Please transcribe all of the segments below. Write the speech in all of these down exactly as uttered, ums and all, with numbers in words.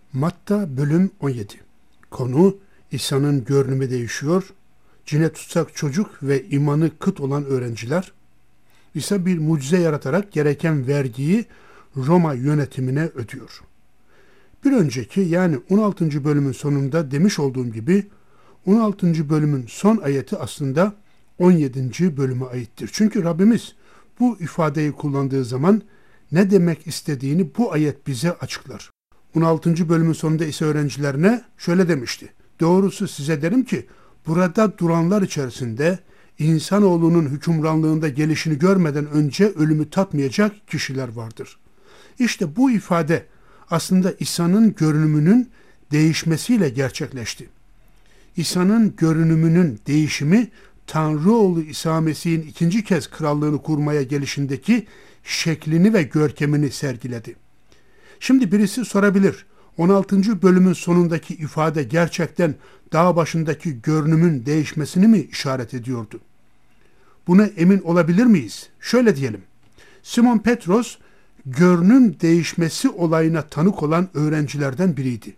Matta bölüm on yedi. Konu İsa'nın görünümü değişiyor. Cine tutsak çocuk ve imanı kıt olan öğrenciler. İsa bir mucize yaratarak gereken vergiyi Roma yönetimine ödüyor. Bir önceki yani on altıncı bölümün sonunda demiş olduğum gibi on altıncı bölümün son ayeti aslında on yedinci bölüme aittir. Çünkü Rabbimiz bu ifadeyi kullandığı zaman ne demek istediğini bu ayet bize açıklar. on altıncı bölümün sonunda ise öğrencilerine şöyle demişti. Doğrusu size derim ki burada duranlar içerisinde insanoğlunun hükümranlığında gelişini görmeden önce ölümü tatmayacak kişiler vardır. İşte bu ifade aslında İsa'nın görünümünün değişmesiyle gerçekleşti. İsa'nın görünümünün değişimi Tanrıoğlu İsa Mesih'in ikinci kez krallığını kurmaya gelişindeki şeklini ve görkemini sergiledi. Şimdi birisi sorabilir, on altıncı bölümün sonundaki ifade gerçekten dağ başındaki görünümün değişmesini mi işaret ediyordu? Buna emin olabilir miyiz? Şöyle diyelim, Simon Petros, görünüm değişmesi olayına tanık olan öğrencilerden biriydi.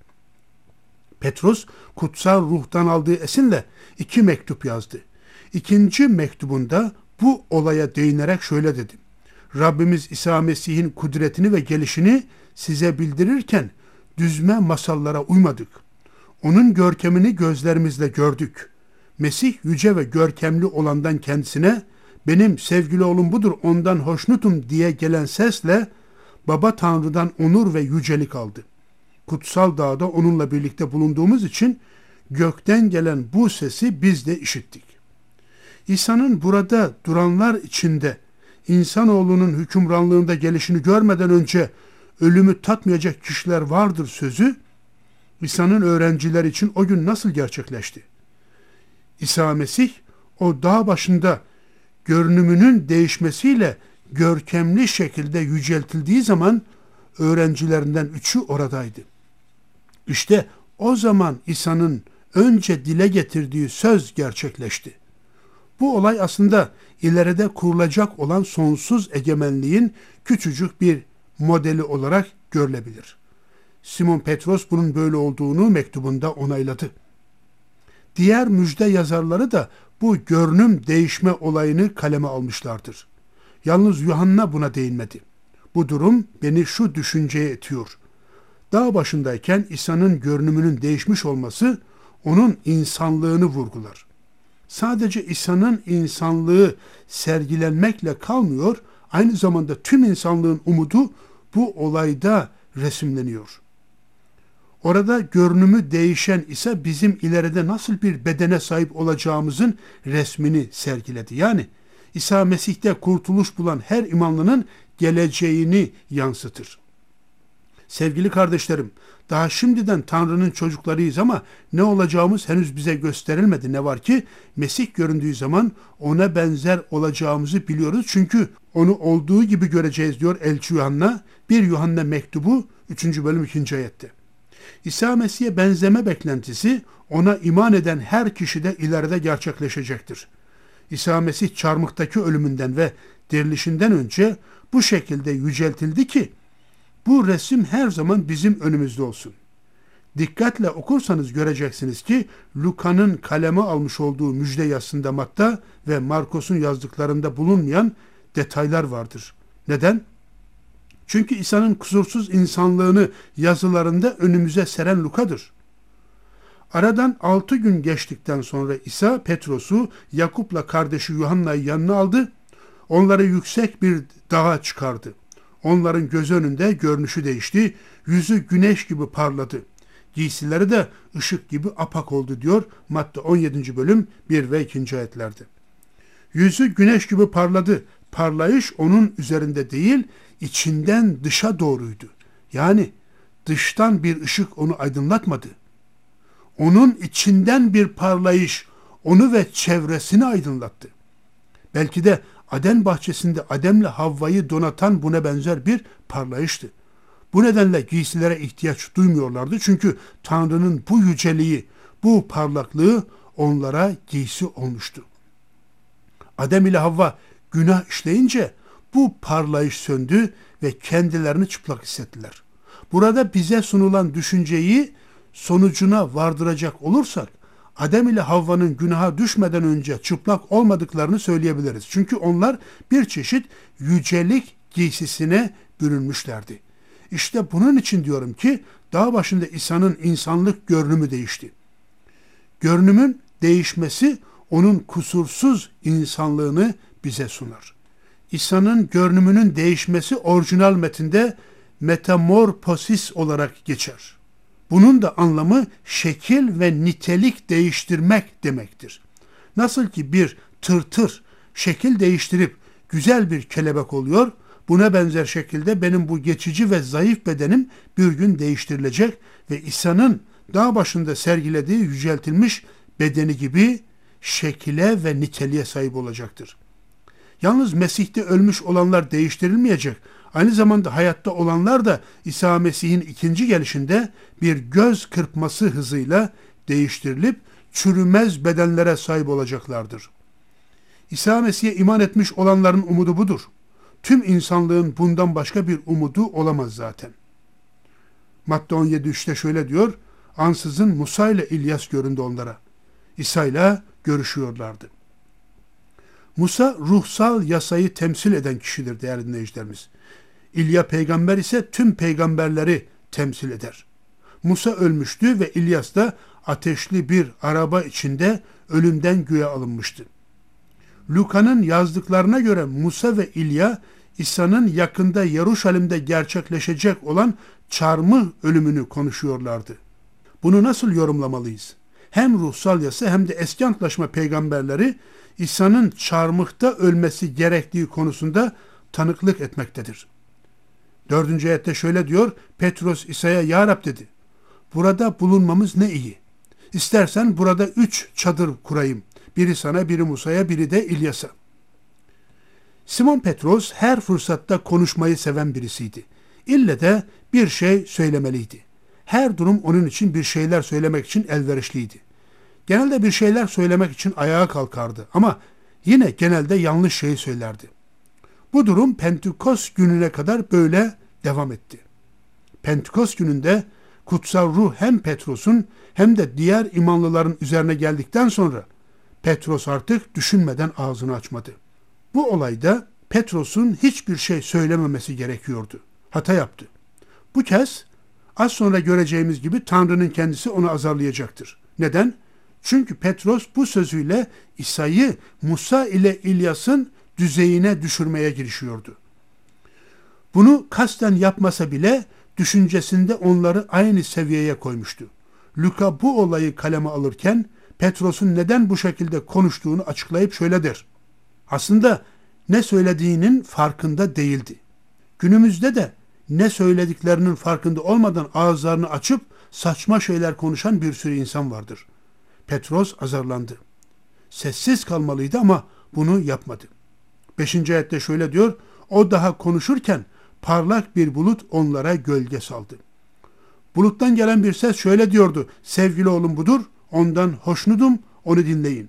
Petros, kutsal ruhtan aldığı esinle iki mektup yazdı. İkinci mektubunda bu olaya değinerek şöyle dedi. Rabbimiz İsa Mesih'in kudretini ve gelişini size bildirirken düzme masallara uymadık. Onun görkemini gözlerimizle gördük. Mesih yüce ve görkemli olandan kendisine benim sevgili oğlum budur ondan hoşnutum diye gelen sesle Baba Tanrı'dan onur ve yücelik aldı. Kutsal dağda onunla birlikte bulunduğumuz için gökten gelen bu sesi biz de işittik. İsa'nın burada duranlar içinde insanoğlunun hükümranlığında gelişini görmeden önce ölümü tatmayacak kişiler vardır sözü, İsa'nın öğrenciler için o gün nasıl gerçekleşti? İsa Mesih o dağ başında görünümünün değişmesiyle görkemli şekilde yüceltildiği zaman öğrencilerinden üçü oradaydı. İşte o zaman İsa'nın önce dile getirdiği söz gerçekleşti. Bu olay aslında ileride kurulacak olan sonsuz egemenliğin küçücük bir modeli olarak görülebilir. Simon Petros bunun böyle olduğunu mektubunda onayladı. Diğer müjde yazarları da bu görünüm değişme olayını kaleme almışlardır. Yalnız Yuhanna buna değinmedi. Bu durum beni şu düşünceye itiyor. Dağ başındayken İsa'nın görünümünün değişmiş olması onun insanlığını vurgular. Sadece İsa'nın insanlığı sergilenmekle kalmıyor, aynı zamanda tüm insanlığın umudu bu olayda resimleniyor. Orada görünümü değişen İsa bizim ileride nasıl bir bedene sahip olacağımızın resmini sergiledi. Yani İsa Mesih'te kurtuluş bulan her imanlının geleceğini yansıtır. Sevgili kardeşlerim, daha şimdiden Tanrı'nın çocuklarıyız ama ne olacağımız henüz bize gösterilmedi. Ne var ki Mesih göründüğü zaman ona benzer olacağımızı biliyoruz. Çünkü onu olduğu gibi göreceğiz diyor Elçi Yuhanna. bir Yuhanna mektubu üçüncü bölüm ikinci ayette. İsa Mesih'e benzeme beklentisi ona iman eden her kişide ileride gerçekleşecektir. İsa Mesih çarmıhtaki ölümünden ve dirilişinden önce bu şekilde yüceltildi ki bu resim her zaman bizim önümüzde olsun. Dikkatle okursanız göreceksiniz ki Luka'nın kaleme almış olduğu müjde yazısında Matta ve Markos'un yazdıklarında bulunmayan detaylar vardır. Neden? Çünkü İsa'nın kusursuz insanlığını yazılarında önümüze seren Luka'dır. Aradan altı gün geçtikten sonra İsa Petros'u Yakup'la kardeşi Yuhanna'yı yanına aldı. Onları yüksek bir dağa çıkardı. Onların göz önünde görünüşü değişti. Yüzü güneş gibi parladı. Giysileri de ışık gibi apak oldu diyor Matta on yedinci bölüm bir ve ikinci ayetlerde. Yüzü güneş gibi parladı. Parlayış onun üzerinde değil, içinden dışa doğruydu. Yani dıştan bir ışık onu aydınlatmadı. Onun içinden bir parlayış onu ve çevresini aydınlattı. Belki de Aden bahçesinde Adem'le Havva'yı donatan buna benzer bir parlayıştı. Bu nedenle giysilere ihtiyaç duymuyorlardı. Çünkü Tanrı'nın bu yüceliği, bu parlaklığı onlara giysi olmuştu. Adem ile Havva günah işleyince bu parlayış söndü ve kendilerini çıplak hissettiler. Burada bize sunulan düşünceyi sonucuna vardıracak olursak, Adem ile Havva'nın günaha düşmeden önce çıplak olmadıklarını söyleyebiliriz. Çünkü onlar bir çeşit yücelik giysisine bürünmüşlerdi. İşte bunun için diyorum ki dağ başında İsa'nın insanlık görünümü değişti. Görünümün değişmesi onun kusursuz insanlığını bize sunar. İsa'nın görünümünün değişmesi orijinal metinde metamorfosis olarak geçer. Bunun da anlamı şekil ve nitelik değiştirmek demektir. Nasıl ki bir tırtır şekil değiştirip güzel bir kelebek oluyor, buna benzer şekilde benim bu geçici ve zayıf bedenim bir gün değiştirilecek ve İsa'nın dağ başında sergilediği yüceltilmiş bedeni gibi şekile ve niteliğe sahip olacaktır. Yalnız Mesih'te ölmüş olanlar değiştirilmeyecek. Aynı zamanda hayatta olanlar da İsa Mesih'in ikinci gelişinde bir göz kırpması hızıyla değiştirilip çürümez bedenlere sahip olacaklardır. İsa Mesih'e iman etmiş olanların umudu budur. Tüm insanlığın bundan başka bir umudu olamaz zaten. Matta on yedi üçte şöyle diyor, ansızın Musa ile İlyas göründü onlara. İsa ile görüşüyorlardı. Musa ruhsal yasayı temsil eden kişidir değerli dinleyicilerimiz. İlya peygamber ise tüm peygamberleri temsil eder. Musa ölmüştü ve İlyas da ateşli bir araba içinde ölümden göğe alınmıştı. Luka'nın yazdıklarına göre Musa ve İlya İsa'nın yakında Yeruşalim'de gerçekleşecek olan çarmıh ölümünü konuşuyorlardı. Bunu nasıl yorumlamalıyız? Hem ruhsal yasa hem de eski antlaşma peygamberleri İsa'nın çarmıhta ölmesi gerektiği konusunda tanıklık etmektedir. Dördüncü ayette şöyle diyor, Petros İsa'ya ya Rab dedi, burada bulunmamız ne iyi. İstersen burada üç çadır kurayım. Biri sana, biri Musa'ya, biri de İlyas'a. Simon Petros her fırsatta konuşmayı seven birisiydi. İlle de bir şey söylemeliydi. Her durum onun için bir şeyler söylemek için elverişliydi. Genelde bir şeyler söylemek için ayağa kalkardı ama yine genelde yanlış şeyi söylerdi. Bu durum Pentekost gününe kadar böyle devam etti. Pentekost gününde kutsal ruh hem Petros'un hem de diğer imanlıların üzerine geldikten sonra Petros artık düşünmeden ağzını açmadı. Bu olayda Petros'un hiçbir şey söylememesi gerekiyordu. Hata yaptı. Bu kez az sonra göreceğimiz gibi Tanrı'nın kendisi onu azarlayacaktır. Neden? Çünkü Petros bu sözüyle İsa'yı Musa ile İlyas'ın düzeyine düşürmeye girişiyordu. Bunu kasten yapmasa bile düşüncesinde onları aynı seviyeye koymuştu. Luka bu olayı kaleme alırken Petros'un neden bu şekilde konuştuğunu açıklayıp şöyle der. Aslında ne söylediğinin farkında değildi. Günümüzde de ne söylediklerinin farkında olmadan ağızlarını açıp saçma şeyler konuşan bir sürü insan vardır. Petros azarlandı. Sessiz kalmalıydı ama bunu yapmadı. Beşinci ayette şöyle diyor, o daha konuşurken parlak bir bulut onlara gölge saldı. Buluttan gelen bir ses şöyle diyordu, sevgili oğlum budur, ondan hoşnutum, onu dinleyin.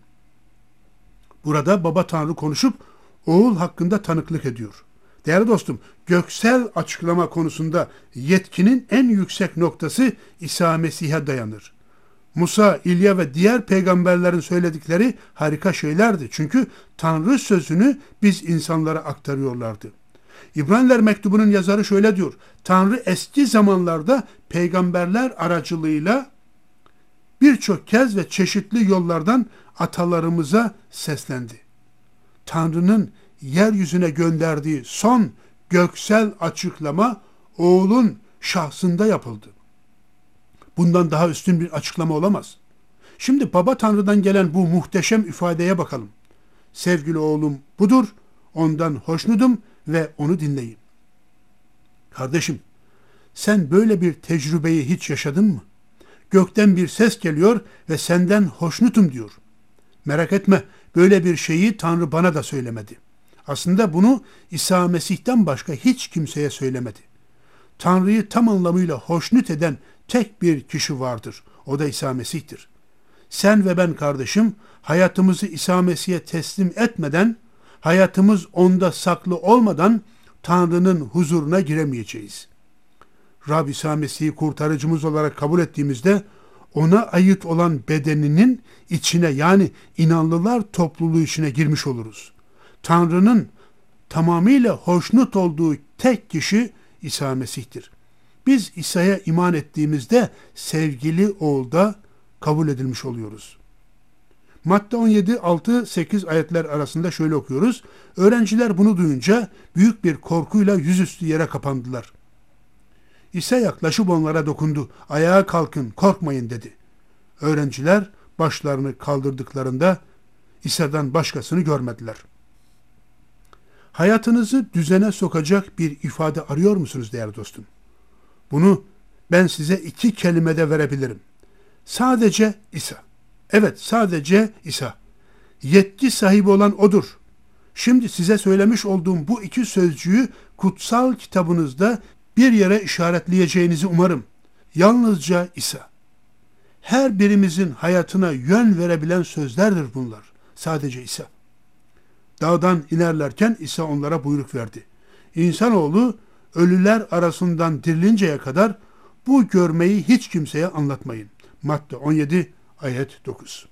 Burada Baba Tanrı konuşup oğul hakkında tanıklık ediyor. Değerli dostum, göksel açıklama konusunda yetkinin en yüksek noktası İsa Mesih'e dayanır. Musa, İlya ve diğer peygamberlerin söyledikleri harika şeylerdi. Çünkü Tanrı sözünü biz insanlara aktarıyorlardı. İbraniler mektubunun yazarı şöyle diyor. Tanrı eski zamanlarda peygamberler aracılığıyla birçok kez ve çeşitli yollardan atalarımıza seslendi. Tanrı'nın yeryüzüne gönderdiği son göksel açıklama oğlun şahsında yapıldı. Bundan daha üstün bir açıklama olamaz. Şimdi Baba Tanrı'dan gelen bu muhteşem ifadeye bakalım. Sevgili oğlum budur, ondan hoşnutum ve onu dinleyin. Kardeşim, sen böyle bir tecrübeyi hiç yaşadın mı? Gökten bir ses geliyor ve senden hoşnutum diyor. Merak etme, böyle bir şeyi Tanrı bana da söylemedi. Aslında bunu İsa Mesih'ten başka hiç kimseye söylemedi. Tanrı'yı tam anlamıyla hoşnut eden tek bir kişi vardır. O da İsa Mesih'tir. Sen ve ben kardeşim hayatımızı İsa Mesih'e teslim etmeden, hayatımız onda saklı olmadan Tanrı'nın huzuruna giremeyeceğiz. Rab İsa Mesih'i kurtarıcımız olarak kabul ettiğimizde ona ait olan bedeninin içine, yani inanlılar topluluğu içine girmiş oluruz. Tanrı'nın tamamıyla hoşnut olduğu tek kişi İsa Mesih'tir. Biz İsa'ya iman ettiğimizde sevgili oğulda kabul edilmiş oluyoruz. Matta on yedi altı sekiz ayetler arasında şöyle okuyoruz. Öğrenciler bunu duyunca büyük bir korkuyla yüzüstü yere kapandılar. İsa yaklaşıp onlara dokundu. Ayağa kalkın, korkmayın dedi. Öğrenciler başlarını kaldırdıklarında İsa'dan başkasını görmediler. Hayatınızı düzene sokacak bir ifade arıyor musunuz değerli dostum? Bunu ben size iki kelimede verebilirim. Sadece İsa. Evet, sadece İsa. Yetki sahibi olan O'dur. Şimdi size söylemiş olduğum bu iki sözcüğü kutsal kitabınızda bir yere işaretleyeceğinizi umarım. Yalnızca İsa. Her birimizin hayatına yön verebilen sözlerdir bunlar. Sadece İsa. Dağdan inerlerken İsa onlara buyruk verdi. İnsanoğlu ölüler arasından dirilinceye kadar bu görmeyi hiç kimseye anlatmayın. Matta on yedi ayet dokuz.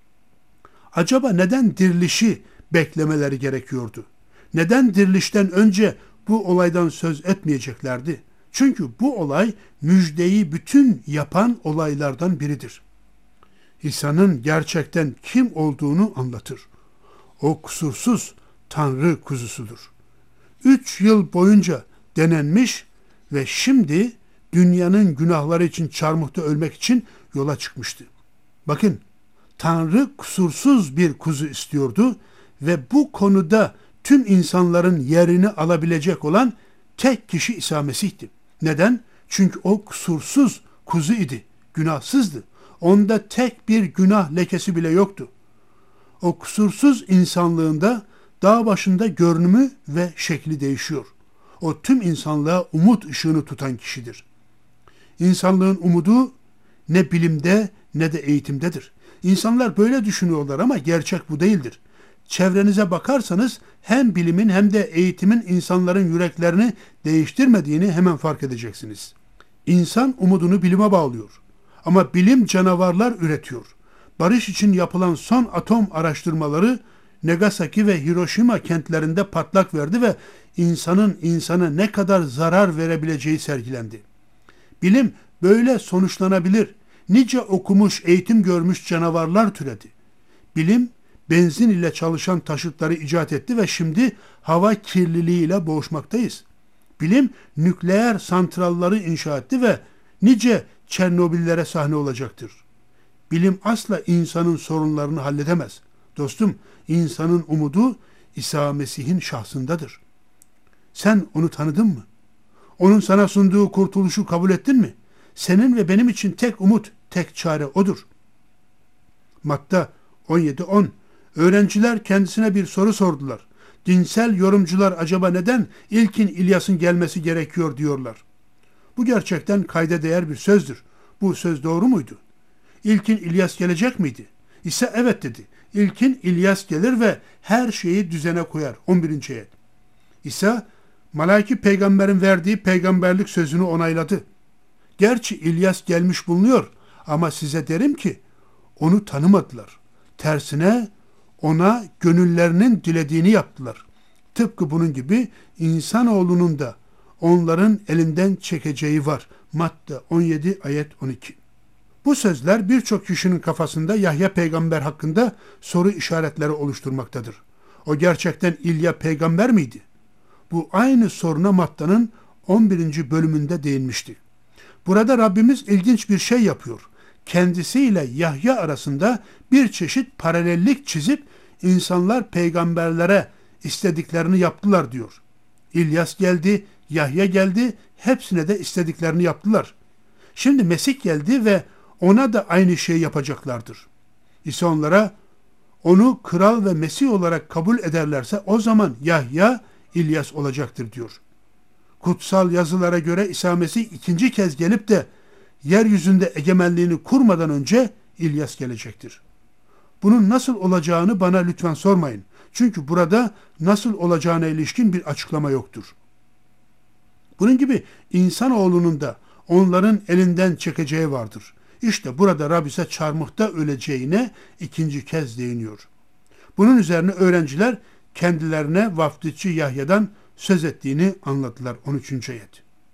Acaba neden dirilişi beklemeleri gerekiyordu? Neden dirilişten önce bu olaydan söz etmeyeceklerdi? Çünkü bu olay müjdeyi bütün yapan olaylardan biridir. İsa'nın gerçekten kim olduğunu anlatır. O kusursuz Tanrı kuzusudur. Üç yıl boyunca denenmiş ve şimdi dünyanın günahları için çarmıhta ölmek için yola çıkmıştı. Bakın, Tanrı kusursuz bir kuzu istiyordu ve bu konuda tüm insanların yerini alabilecek olan tek kişi İsa Mesih'ti. Neden? Çünkü o kusursuz kuzu idi, günahsızdı. Onda tek bir günah lekesi bile yoktu. O kusursuz insanlığında dağ başında görünümü ve şekli değişiyor. O tüm insanlığa umut ışığını tutan kişidir. İnsanlığın umudu ne bilimde ne de eğitimdedir. İnsanlar böyle düşünüyorlar ama gerçek bu değildir. Çevrenize bakarsanız hem bilimin hem de eğitimin insanların yüreklerini değiştirmediğini hemen fark edeceksiniz. İnsan umudunu bilime bağlıyor. Ama bilim canavarlar üretiyor. Barış için yapılan son atom araştırmaları Nagasaki ve Hiroşima kentlerinde patlak verdi ve insanın insana ne kadar zarar verebileceği sergilendi. Bilim böyle sonuçlanabilir. Nice okumuş, eğitim görmüş canavarlar türedi. Bilim, benzin ile çalışan taşıtları icat etti ve şimdi hava kirliliğiyle boğuşmaktayız. Bilim, nükleer santralları inşa etti ve nice Çernobillere sahne olacaktır. Bilim asla insanın sorunlarını halledemez. Dostum, insanın umudu İsa Mesih'in şahsındadır. Sen onu tanıdın mı? Onun sana sunduğu kurtuluşu kabul ettin mi? Senin ve benim için tek umut, tek çare O'dur. Matta on yedi on. Öğrenciler kendisine bir soru sordular. Dinsel yorumcular acaba neden ilkin İlyas'ın gelmesi gerekiyor diyorlar. Bu gerçekten kayda değer bir sözdür. Bu söz doğru muydu? İlkin İlyas gelecek miydi? İsa evet dedi. İlkin İlyas gelir ve her şeyi düzene koyar. on birinci ayet. İsa, Malaki peygamberin verdiği peygamberlik sözünü onayladı. Gerçi İlyas gelmiş bulunuyor ama size derim ki onu tanımadılar. Tersine ona gönüllerinin dilediğini yaptılar. Tıpkı bunun gibi insanoğlunun da onların elinden çekeceği var. Matta on yedi ayet on iki. Bu sözler birçok kişinin kafasında Yahya peygamber hakkında soru işaretleri oluşturmaktadır. O gerçekten İlya peygamber miydi? Bu aynı soruna Matta'nın on birinci bölümünde değinmişti. Burada Rabbimiz ilginç bir şey yapıyor. Kendisiyle Yahya arasında bir çeşit paralellik çizip insanlar peygamberlere istediklerini yaptılar diyor. İlyas geldi, Yahya geldi, hepsine de istediklerini yaptılar. Şimdi Mesih geldi ve ona da aynı şeyi yapacaklardır. İsa onlara onu kral ve Mesih olarak kabul ederlerse o zaman Yahya İlyas olacaktır diyor. Kutsal yazılara göre İsa Mesih ikinci kez gelip de yeryüzünde egemenliğini kurmadan önce İlyas gelecektir. Bunun nasıl olacağını bana lütfen sormayın. Çünkü burada nasıl olacağına ilişkin bir açıklama yoktur. Bunun gibi insanoğlunun da onların elinden çekeceği vardır. İşte burada Rab ise çarmıhta öleceğine ikinci kez değiniyor. Bunun üzerine öğrenciler kendilerine vaftizci Yahya'dan söz ettiğini anladılar. on üçüncü ayet.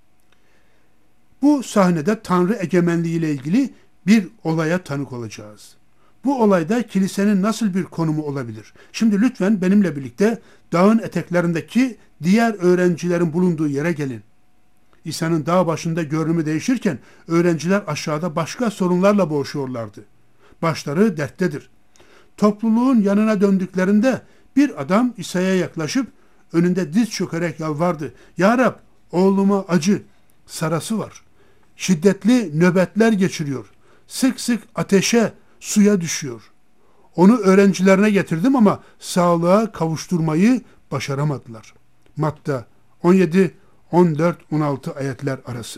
Bu sahnede Tanrı egemenliği ile ilgili bir olaya tanık olacağız. Bu olayda kilisenin nasıl bir konumu olabilir? Şimdi lütfen benimle birlikte dağın eteklerindeki diğer öğrencilerin bulunduğu yere gelin. İsa'nın dağ başında görünümü değişirken öğrenciler aşağıda başka sorunlarla boğuşuyorlardı. Başları derttedir. Topluluğun yanına döndüklerinde bir adam İsa'ya yaklaşıp önünde diz çökerek yalvardı. Ya Rab, oğluma acı, sarası var. Şiddetli nöbetler geçiriyor. Sık sık ateşe, suya düşüyor. Onu öğrencilerine getirdim ama sağlığa kavuşturmayı başaramadılar. Matta on yedi, on dört, on altı ayetler arası.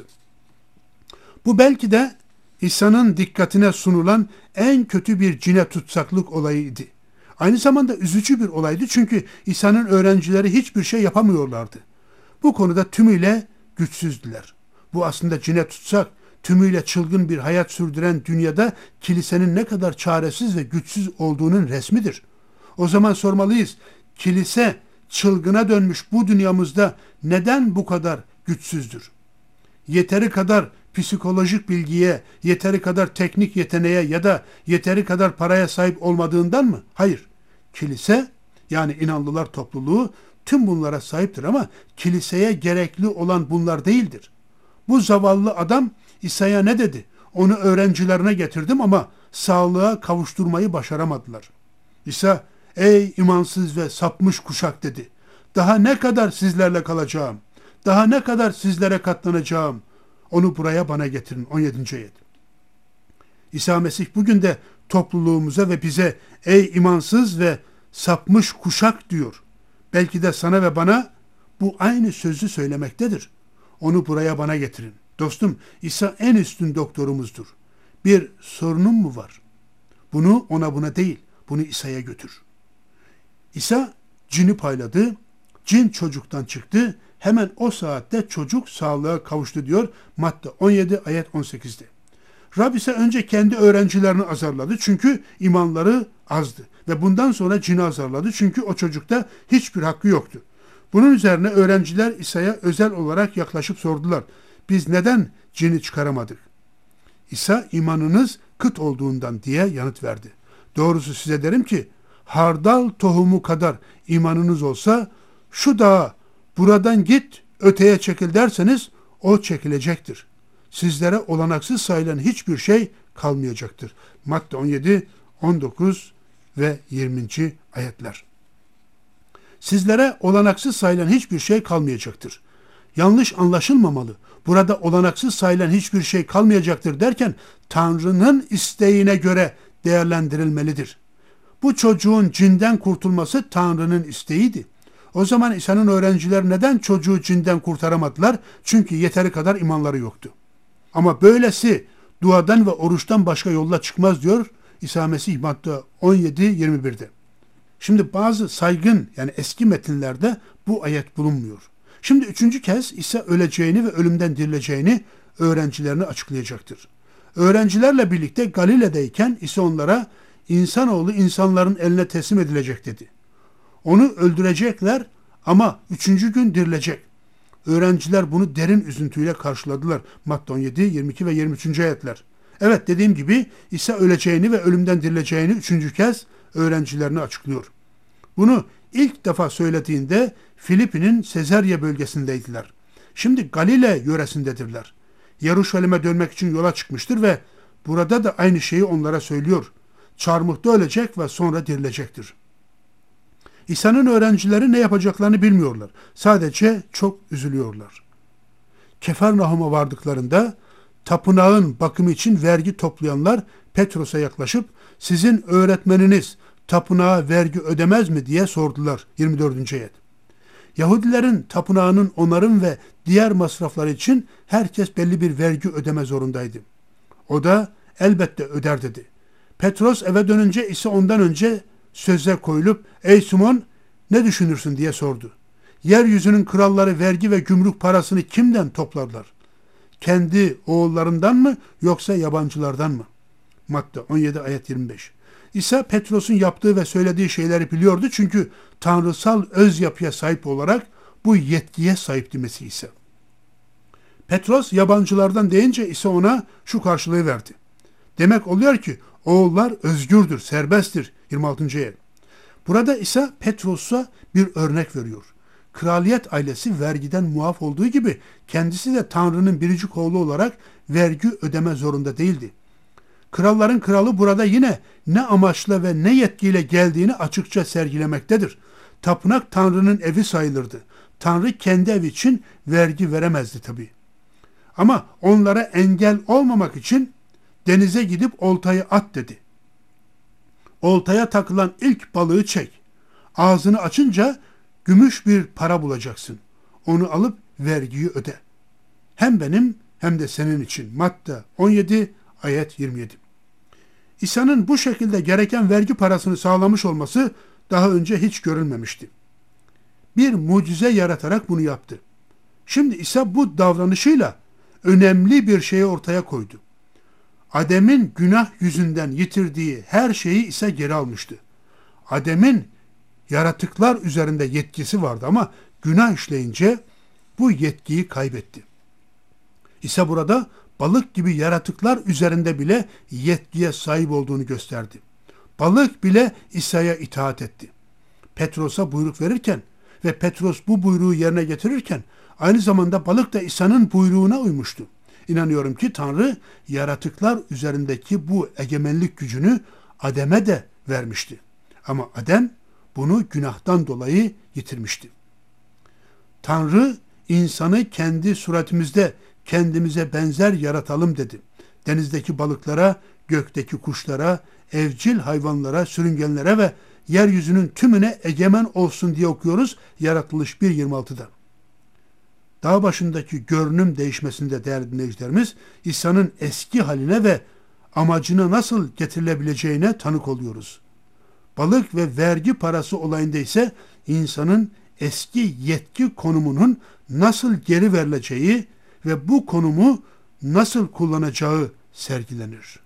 Bu belki de İsa'nın dikkatine sunulan en kötü bir cine tutsaklık olayıydı. Aynı zamanda üzücü bir olaydı çünkü İsa'nın öğrencileri hiçbir şey yapamıyorlardı. Bu konuda tümüyle güçsüzdüler. Bu aslında cine tutsak, tümüyle çılgın bir hayat sürdüren dünyada kilisenin ne kadar çaresiz ve güçsüz olduğunun resmidir. O zaman sormalıyız, kilise çılgına dönmüş bu dünyamızda neden bu kadar güçsüzdür? Yeteri kadar psikolojik bilgiye, yeteri kadar teknik yeteneğe ya da yeteri kadar paraya sahip olmadığından mı? Hayır. Kilise, yani inanlılar topluluğu tüm bunlara sahiptir ama kiliseye gerekli olan bunlar değildir. Bu zavallı adam İsa'ya ne dedi? Onu öğrencilerine getirdim ama sağlığa kavuşturmayı başaramadılar. İsa, ey imansız ve sapmış kuşak dedi. Daha ne kadar sizlerle kalacağım? Daha ne kadar sizlere katlanacağım? Onu buraya bana getirin. on yedinci ayet. İsa Mesih bugün de topluluğumuza ve bize ey imansız ve sapmış kuşak diyor. Belki de sana ve bana bu aynı sözü söylemektedir. Onu buraya bana getirin. Dostum, İsa en üstün doktorumuzdur. Bir sorunun mu var? Bunu ona buna değil, bunu İsa'ya götür. İsa cini payladı, cin çocuktan çıktı, hemen o saatte çocuk sağlığa kavuştu diyor Matta on yedi ayet on sekizde. Rab ise önce kendi öğrencilerini azarladı çünkü imanları azdı ve bundan sonra cini azarladı çünkü o çocukta hiçbir hakkı yoktu. Bunun üzerine öğrenciler İsa'ya özel olarak yaklaşıp sordular. Biz neden cini çıkaramadık? İsa imanınız kıt olduğundan diye yanıt verdi. Doğrusu size derim ki hardal tohumu kadar imanınız olsa şu dağa buradan git öteye çekil derseniz o çekilecektir. Sizlere olanaksız sayılan hiçbir şey kalmayacaktır. Matta on yedi, on dokuz ve yirminci ayetler. Sizlere olanaksız sayılan hiçbir şey kalmayacaktır. Yanlış anlaşılmamalı. Burada olanaksız sayılan hiçbir şey kalmayacaktır derken Tanrı'nın isteğine göre değerlendirilmelidir. Bu çocuğun cinden kurtulması Tanrı'nın isteğiydi. O zaman İsa'nın öğrenciler neden çocuğu cinden kurtaramadılar? Çünkü yeteri kadar imanları yoktu. Ama böylesi duadan ve oruçtan başka yolla çıkmaz diyor İsa Mesih Matta on yedi yirmi birde. Şimdi bazı saygın yani eski metinlerde bu ayet bulunmuyor. Şimdi üçüncü kez İsa öleceğini ve ölümden dirileceğini öğrencilerine açıklayacaktır. Öğrencilerle birlikte Galile'deyken İsa onlara insanoğlu insanların eline teslim edilecek dedi. Onu öldürecekler ama üçüncü gün dirilecek. Öğrenciler bunu derin üzüntüyle karşıladılar. Matta on yedi, yirmi iki ve yirmi üçüncü ayetler. Evet, dediğim gibi İsa öleceğini ve ölümden dirileceğini üçüncü kez öğrencilerine açıklıyor. Bunu ilk defa söylediğinde Filipi'nin Sezarya bölgesindeydiler. Şimdi Galile yöresindedirler. Yeruşalim'e dönmek için yola çıkmıştır ve burada da aynı şeyi onlara söylüyor. Çarmıhta ölecek ve sonra dirilecektir. İsa'nın öğrencileri ne yapacaklarını bilmiyorlar. Sadece çok üzülüyorlar. Kefarnahum'a vardıklarında tapınağın bakımı için vergi toplayanlar Petros'a yaklaşıp sizin öğretmeniniz tapınağa vergi ödemez mi diye sordular. yirmi dördüncü ayet. Yahudilerin tapınağının onarım ve diğer masrafları için herkes belli bir vergi ödeme zorundaydı. O da elbette öder dedi. Petros eve dönünce ise ondan önce söze koyulup ey Simon ne düşünürsün diye sordu. Yeryüzünün kralları vergi ve gümrük parasını kimden toplarlar? Kendi oğullarından mı yoksa yabancılardan mı? Matta on yedi ayet yirmi beş. İsa Petros'un yaptığı ve söylediği şeyleri biliyordu çünkü tanrısal öz yapıya sahip olarak bu yetkiye sahipti Mesih İsa. Petros yabancılardan deyince İsa ona şu karşılığı verdi. Demek oluyor ki oğullar özgürdür, serbesttir. yirmi altıncı ayet. Burada İsa Petros'a bir örnek veriyor. Kraliyet ailesi vergiden muaf olduğu gibi kendisi de Tanrı'nın biricik oğlu olarak vergi ödeme zorunda değildi. Kralların kralı burada yine ne amaçla ve ne yetkiyle geldiğini açıkça sergilemektedir. Tapınak Tanrı'nın evi sayılırdı. Tanrı kendi evi için vergi veremezdi tabii. Ama onlara engel olmamak için denize gidip oltayı at dedi. Oltaya takılan ilk balığı çek. Ağzını açınca gümüş bir para bulacaksın. Onu alıp vergiyi öde. Hem benim hem de senin için. Matta on yedi ayet yirmi yedi. İsa'nın bu şekilde gereken vergi parasını sağlamış olması daha önce hiç görülmemişti. Bir mucize yaratarak bunu yaptı. Şimdi İsa bu davranışıyla önemli bir şeyi ortaya koydu. Adem'in günah yüzünden yitirdiği her şeyi ise geri almıştı. Adem'in yaratıklar üzerinde yetkisi vardı ama günah işleyince bu yetkiyi kaybetti. İsa burada balık gibi yaratıklar üzerinde bile yetkiye sahip olduğunu gösterdi. Balık bile İsa'ya itaat etti. Petros'a buyruk verirken ve Petros bu buyruğu yerine getirirken aynı zamanda balık da İsa'nın buyruğuna uymuştu. İnanıyorum ki Tanrı yaratıklar üzerindeki bu egemenlik gücünü Adem'e de vermişti. Ama Adem bunu günahtan dolayı yitirmişti. Tanrı insanı kendi suretimizde kendimize benzer yaratalım dedi. Denizdeki balıklara, gökteki kuşlara, evcil hayvanlara, sürüngenlere ve yeryüzünün tümüne egemen olsun diye okuyoruz Yaratılış bir yirmi altıda. Dağ başındaki görünüm değişmesinde değerli dinleyicilerimiz İsa'nın eski haline ve amacına nasıl getirilebileceğine tanık oluyoruz. Balık ve vergi parası olayında ise insanın eski yetki konumunun nasıl geri verileceği ve bu konumu nasıl kullanacağı sergilenir.